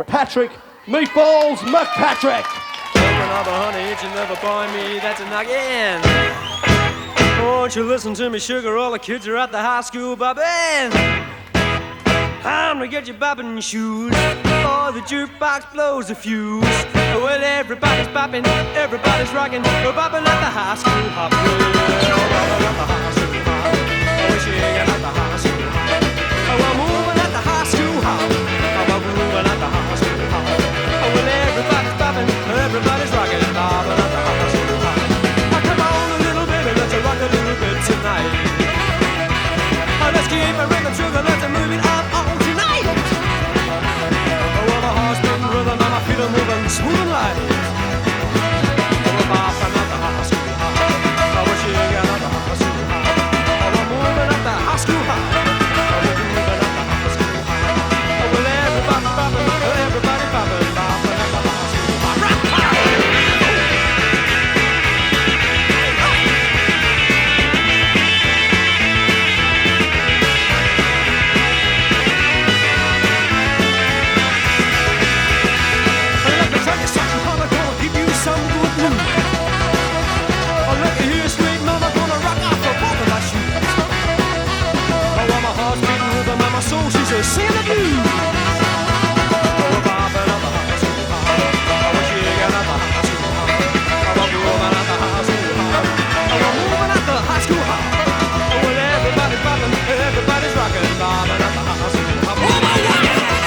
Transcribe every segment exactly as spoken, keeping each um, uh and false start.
Patrick Meatballs McPatrick. Open up a honey, you never buy me, that's a knock-in. Won't you listen to me, sugar, all the kids are at the high school bobbing. Time to get your bobbing shoes, or the jukebox blows a fuse. Well, everybody's bopping, everybody's rocking, we're bopping at the high school hop. Well, bopping at the high school hop. Oh, we're shaking at the high school hop. Oh, we're moving at the high school hop. Oh, we're moving at the high school hop. Oh, well, everybody's bopping, everybody's rocking, bopping at the high school hop. Oh, come on, little baby, let's rock a little bit tonight. Oh, let's keep it rhythm, sugar, let's move it up all tonight. Oh, well, my heart's been rhythm and my feet are moving smooth and light. Oh, we're bopping at the high school hop. Oh, we're shaking at the high school hop. Oh, we're moving at the high school hop. Oh, we're moving at the high school hop. Oh, well, everybody's bopping, everybody's bopping, bopping at the high school hop. Rock, rock. So she's a singing the blues. Oh, we're bopping at the high school hop. Oh, we're shaking at the high school hop. Oh, we're moving at the high school hop. Oh, we're moving at the high school hop. Oh, well, everybody's bopping, everybody's rocking, bopping at the high school hop. Oh, my God!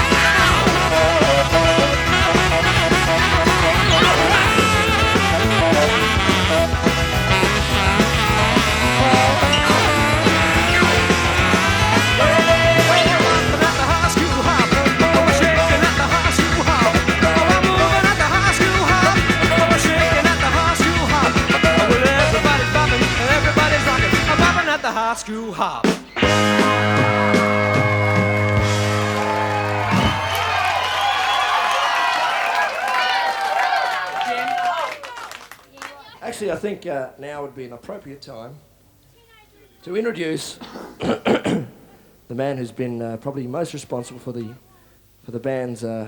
The high school hop. Actually, I think uh, now would be an appropriate time to introduce the man who's been uh, probably most responsible for the for the band's uh,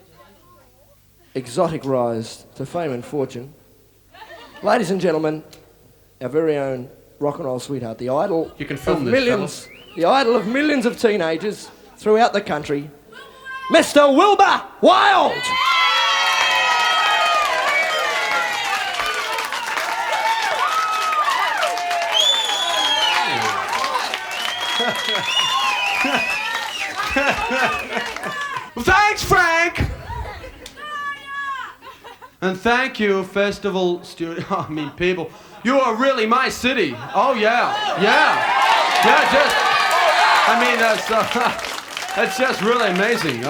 exotic rise to fame and fortune. Ladies and gentlemen, our very own rock and roll sweetheart, the idol You can film of this, millions, fellas. the idol of millions of teenagers throughout the country, Mister Wilbur Wilde. Well, thanks, Frank. And thank you, Festival Studio. I mean, people, you are really my city. Oh yeah, yeah, yeah. Just, I mean, that's uh, that's just really amazing.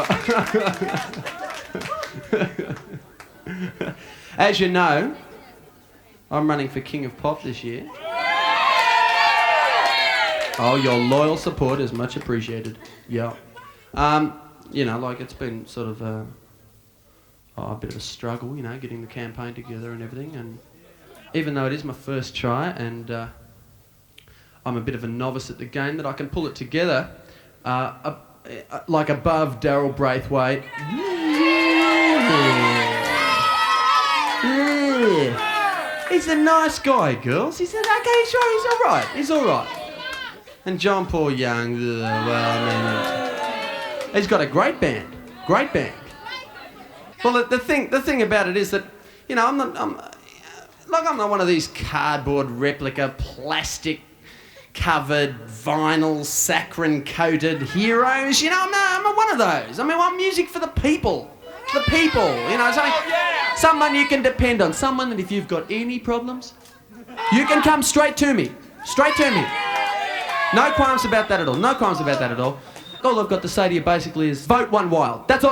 As you know, I'm running for King of Pop this year. Oh, your loyal support is much appreciated. Yeah. Um, you know, like it's been sort of a, oh, a bit of a struggle, you know, getting the campaign together and everything. And even though it is my first try and uh, I'm a bit of a novice at the game, that I can pull it together uh, uh, uh, like above Daryl Braithwaite. Yeah. He's a nice guy, girls. He said, okay, sure, he's all right. He's all right. And John Paul Young, uh, well, I mean, he's got a great band, great band. Well, the, the thing, the thing about it is that, you know, I'm not, I'm, like, I'm not one of these cardboard replica, plastic covered, vinyl, saccharine coated heroes. You know, I'm not, I'm not one of those. I mean, I want music for the people, the people. You know, something, someone you can depend on, someone that if you've got any problems, you can come straight to me, straight to me. No qualms about that at all. No qualms about that at all. All I've got to say to you basically is vote one Wild. That's all.